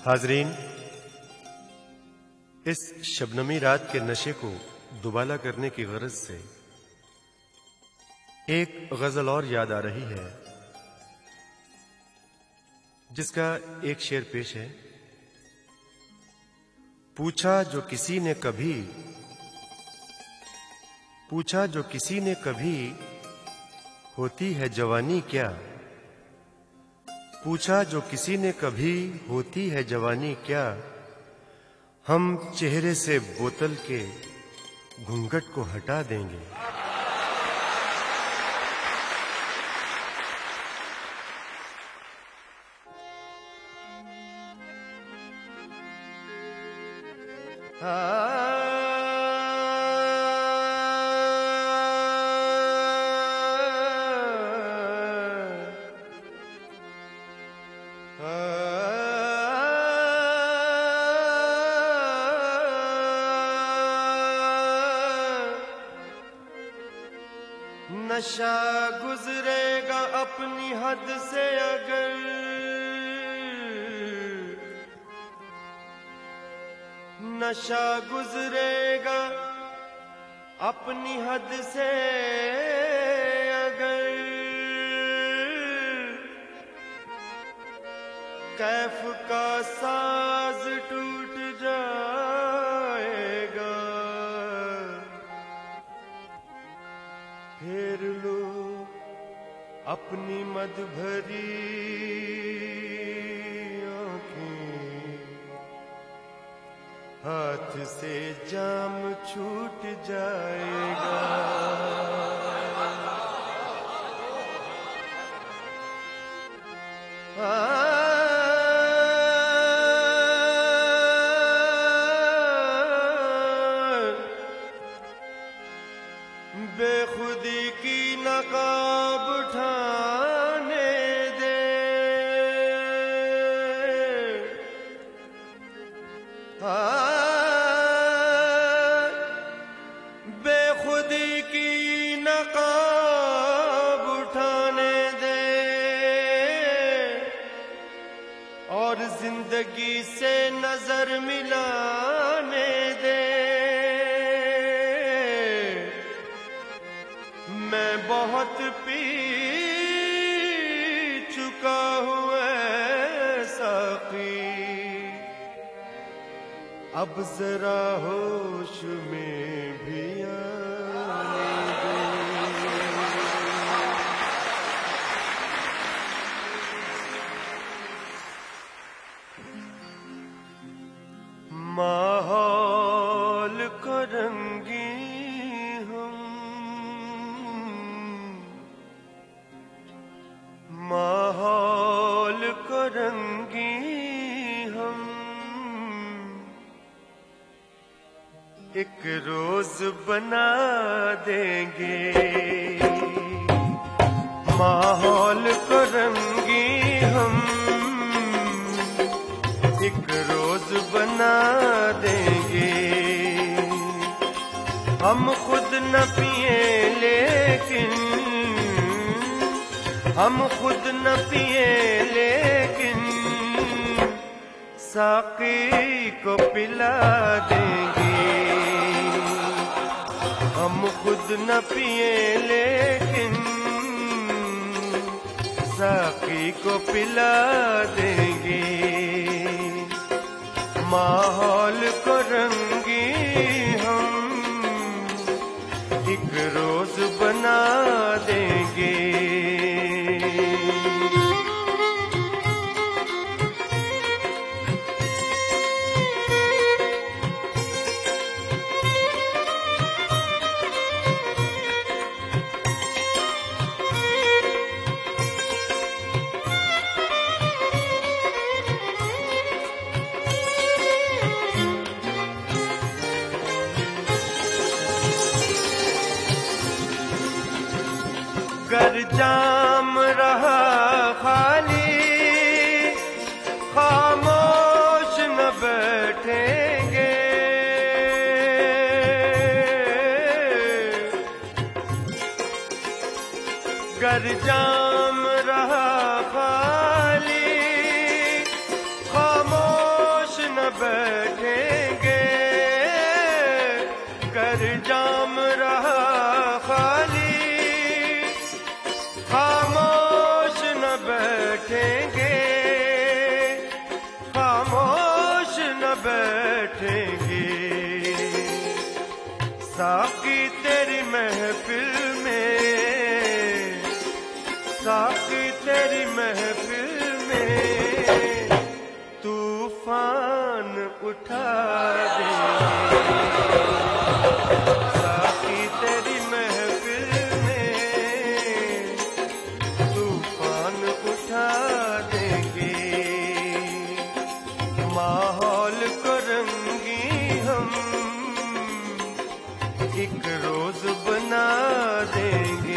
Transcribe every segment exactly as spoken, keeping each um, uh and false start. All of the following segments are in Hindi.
हाजरीन, इस शबनमी रात के नशे को दुबाला करने की गरज से एक गजल और याद आ रही है, जिसका एक शेर पेश है। पूछा जो किसी ने कभी पूछा जो किसी ने कभी होती है जवानी क्या? पूछा जो किसी ने कभी होती है जवानी क्या? हम चेहरे से बोतल के घूंघट को हटा देंगे। नशा गुजरेगा अपनी हद से अगर, नशा गुजरेगा अपनी हद से अगर, कैफ का साज टूट जाएगा। फेर लो अपनी मद भरी आंखें, हाथ से जाम छूट जाएगा। बेखुदी की नकाब उठाने दे, बेखुदी की नकाब उठाने दे, और जिंदगी से नजर मिलाने दे। मैं बहुत पी चुका हूँ ऐ साकी, अब जरा होश में भी आने दे। माहौल को रंगी माहौल को रंगी हम एक रोज बना देंगे। माहौल को रंगी हम एक रोज बना देंगे। हम खुद न पिए लेकिन हम खुद न पिए लेकिन साकी को पिला देंगे। हम खुद न पिए लेकिन साकी को पिला देंगे। माहौल को रंगी हम एक रोज बना देंगे। गर जाम रहा खाली खामोश न बैठेंगे। गर जाम रहा खाली खामोश बैठेंगे। साकी तेरी महफिल में, साकी तेरी महफिल में तूफान उठा देंगे। साकी तेरी महफिल में तूफान उठा देंगे। माहौल को रंगी हम एक रोज बना देंगे।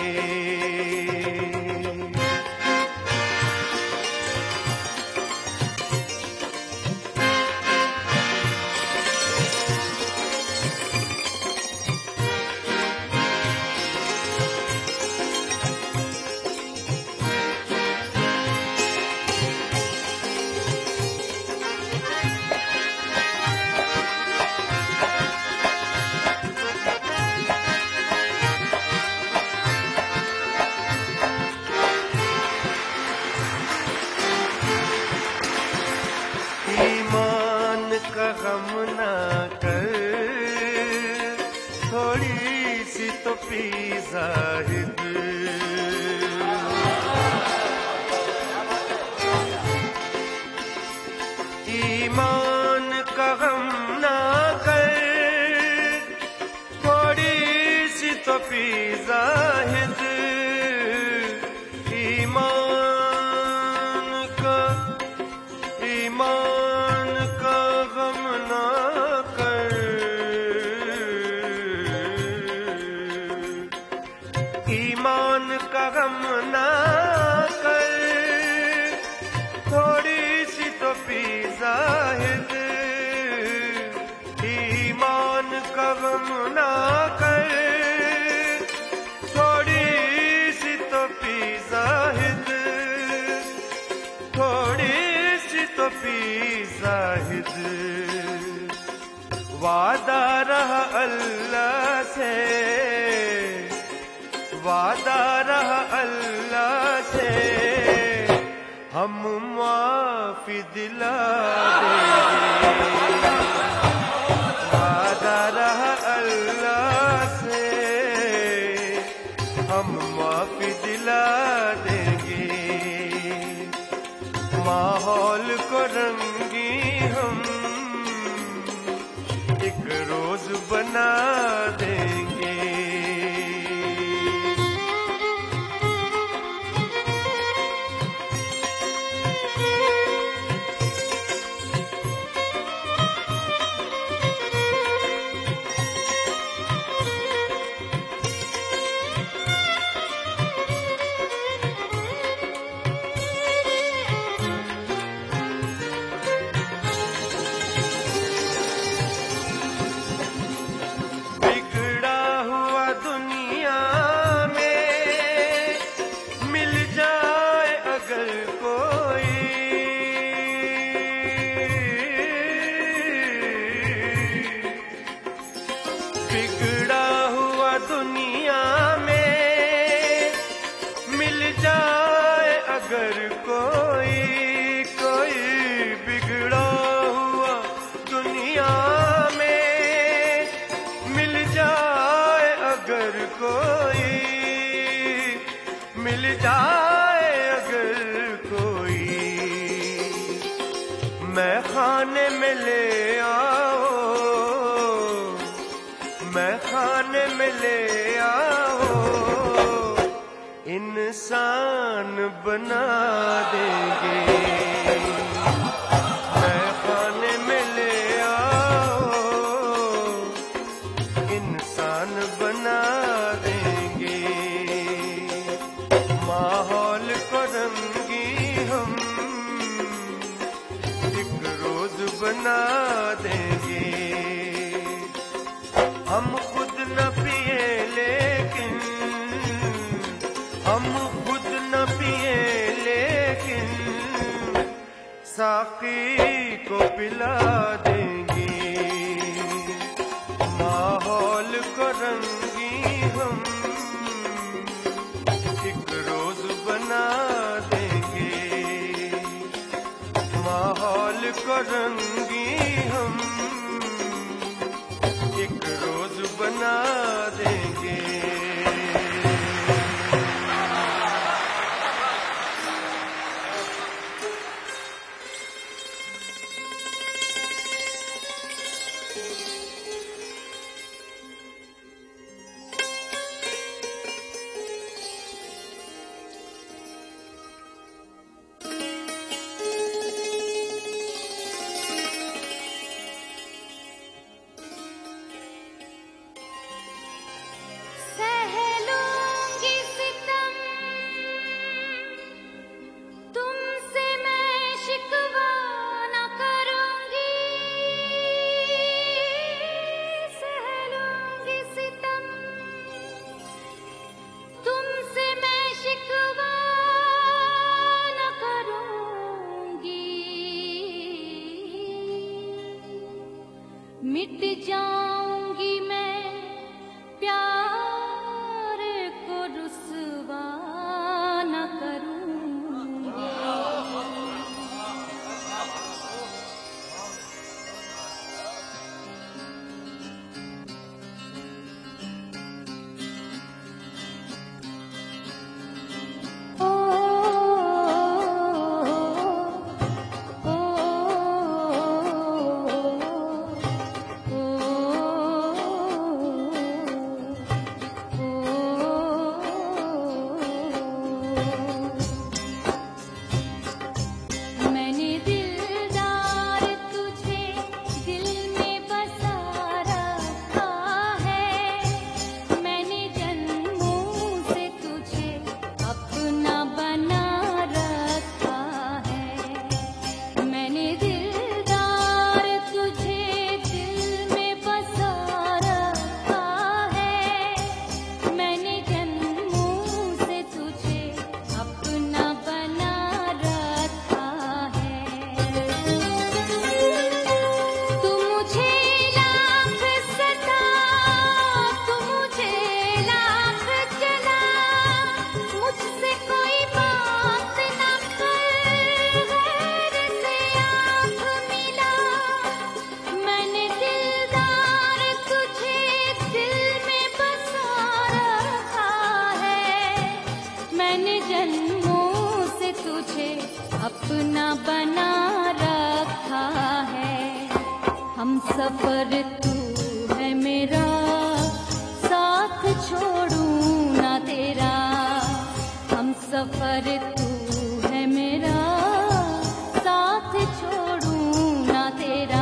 ईमान का गम ना कर, थोड़ी सी तो पी ज़ाहिद। ईमान का गम ना कर, थोड़ी सी तो पी ज़ाहिद। ईमान का ईमान का गम ना कर, ईमान का गम ना कर, थोड़ी सी तो पी ज़ाहिद। ईमान का गम ना कर, थोड़ी सी तो पी ज़ाहिद, थोड़ी तो पी ज़ाहिद। वादा रहा अल्लाह से, वादा रहा अल्लाह से, हम माफी दिला देंगे। वादा रहा अल्लाह से, हम माफी दिला देंगे। माहौल को रंगी हम एक रोज बना देंगे। बिगड़ा हुआ दुनिया में मिल जाए अगर कोई, कोई बिगड़ा हुआ दुनिया में मिल जाए अगर कोई, मिल जाए अगर कोई। मैं खाने में ले आओ, मैं खाने में ले आओ, इंसान बना देंगे। मैं खाने में ले आओ, इंसान बना देंगे। माहौल को रंगी हम एक रोज बना देंगे। हम खुद न पिए लेकिन, हम खुद न पिए लेकिन साकी को पिला देंगे। माहौल को रंगी हम एक रोज बना देंगे। माहौल को रंगी हम मिट जाऊंगी मैं प्यार को रुसवा न करूंगी। अपना बना रखा है। हम सफर तू है मेरा, साथ छोड़ूं ना तेरा। हम सफर तू है मेरा, साथ छोड़ूं ना तेरा।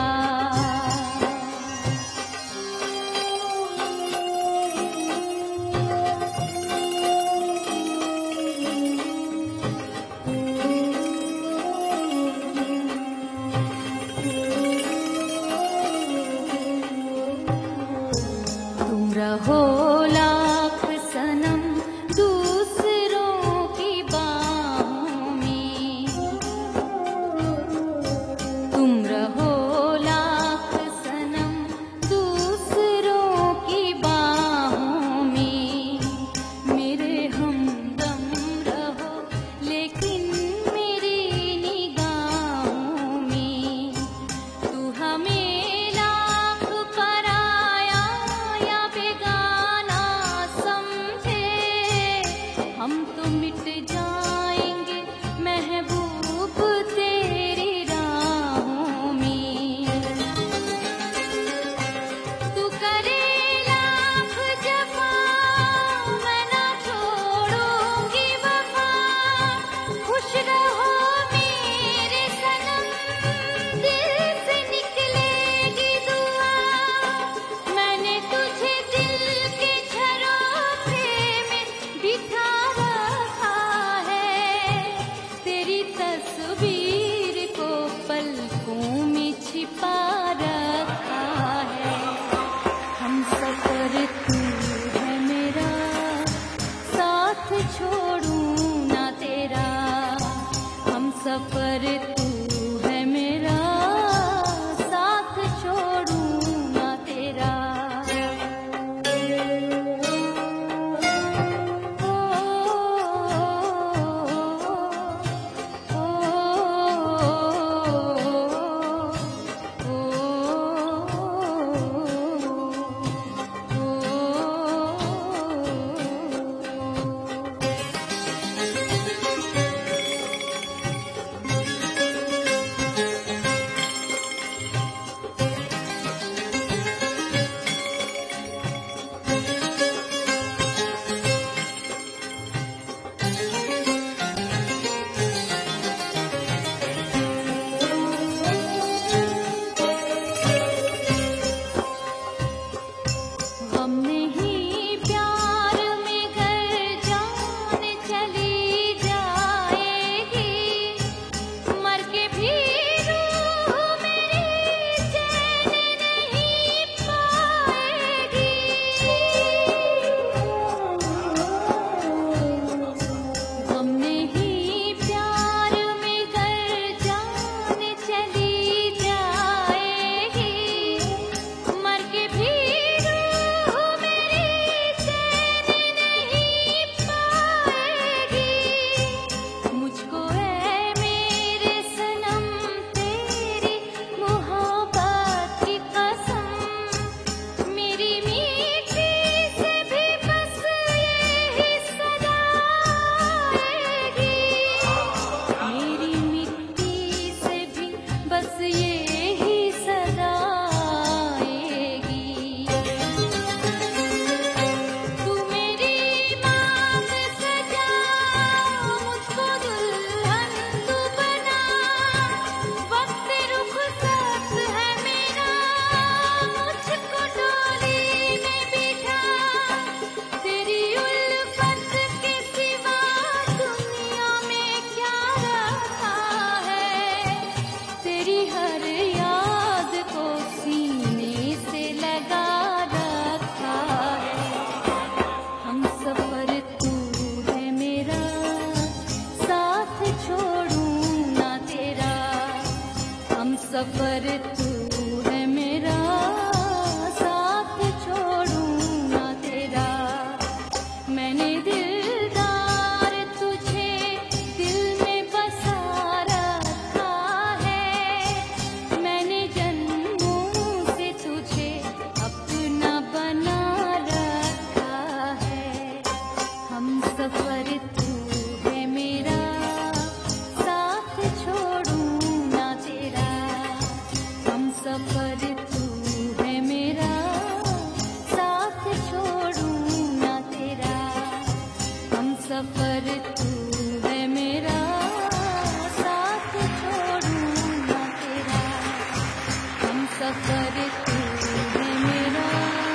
सफर तू है मेरा, साथ छोड़ूं ना तेरा। हम सफर तू है मेरा, साथ छोड़ूं ना तेरा। हम सफर तू है मेरा,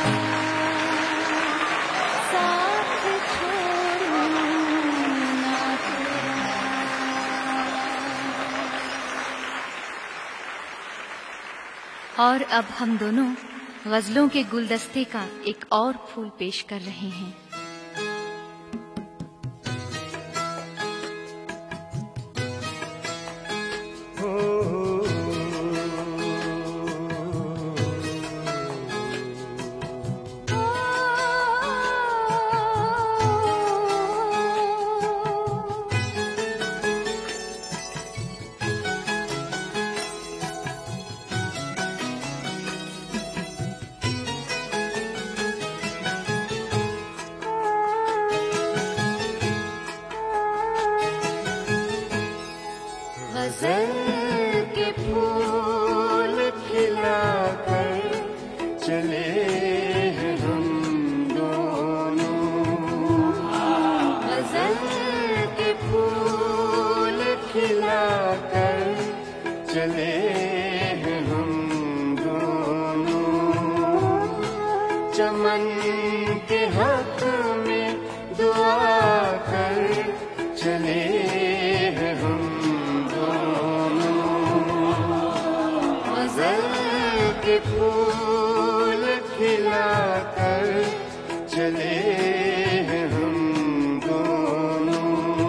साथ छोड़ूं ना तेरा। और अब हम दोनों गजलों के गुलदस्ते का एक और फूल पेश कर रहे हैं। गजल के फूल खिलाकर चले हैं हम दोनों। गजल के फूल खिलाकर चले हैं हम दोनों। चमन के हक में दुआ कर चले हैं हम के फूल खिलाकर चले हैं हम दोनों।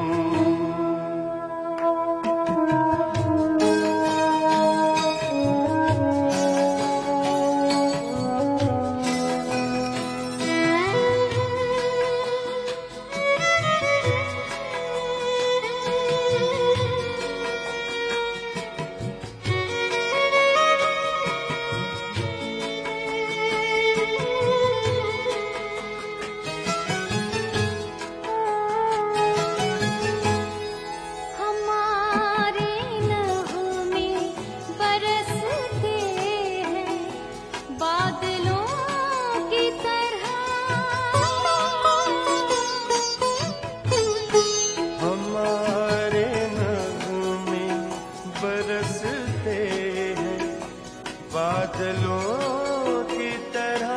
बादलों की तरह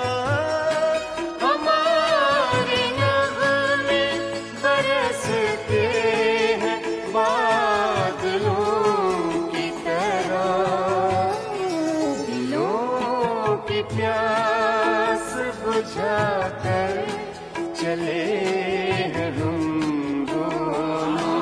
हमारे नगमे बरसते हैं, बादलों की तरह। दिलों की प्यास बुझाकर चले हैं हम दोनों।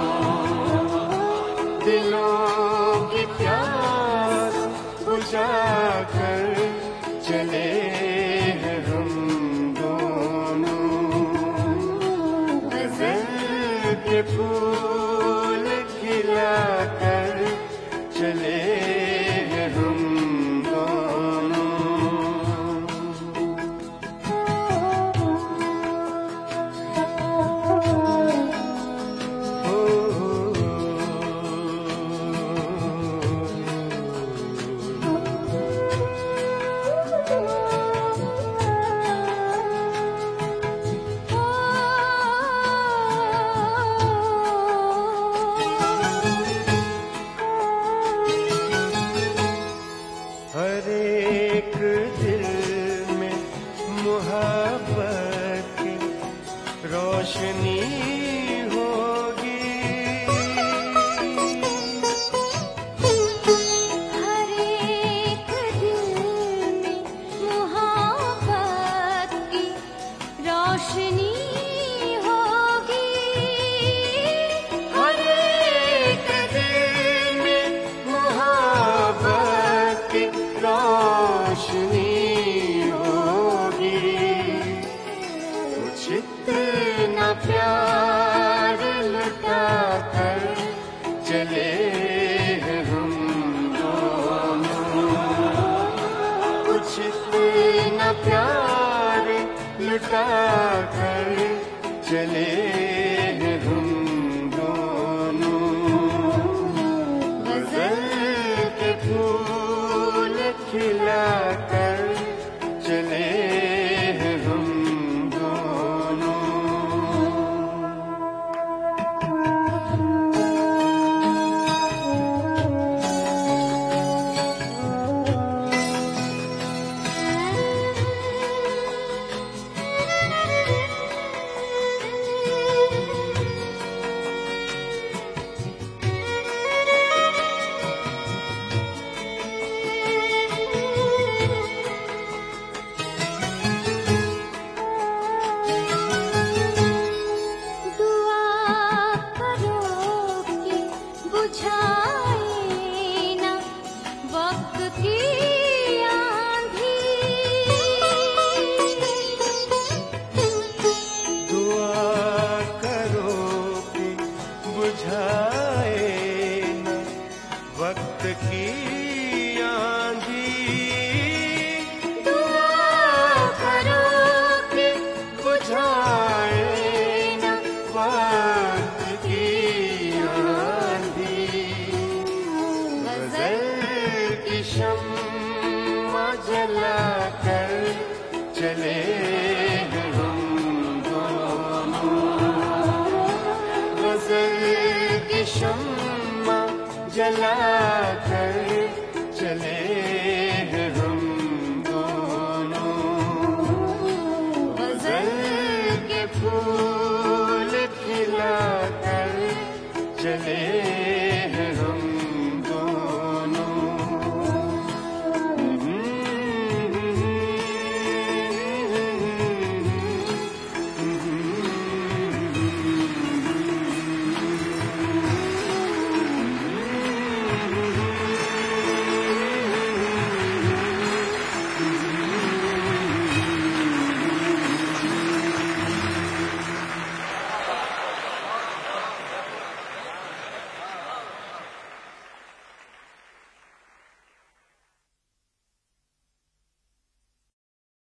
दिलों की प्यास बुझाकर चले हैं हम दोनों। गजल के फूल खिलाकर चले हैं हम दोनों। हर एक दिल में मोहब्बत की रोशनी होगी। हर एक दिल में मोहब्बत की रोशनी होगी। हर एक दिल में मोहब्बत की रोशनी होगी। कुछ इतना प्यार लुटा कर चले हैं हम दोनों। कुछ इतना प्यार लुटा कर चले हैं हम दोनों। गजल के फूल जलाकर चले हैं हम दोनों। दुआ करो कि बुझाए ना वक्त की आंधी। दुआ करो कि बुझाए न वक्त की आंधी। दुआ करो कि बुझाए न वक्त की आंधी। गजल की शम्मा जलाकर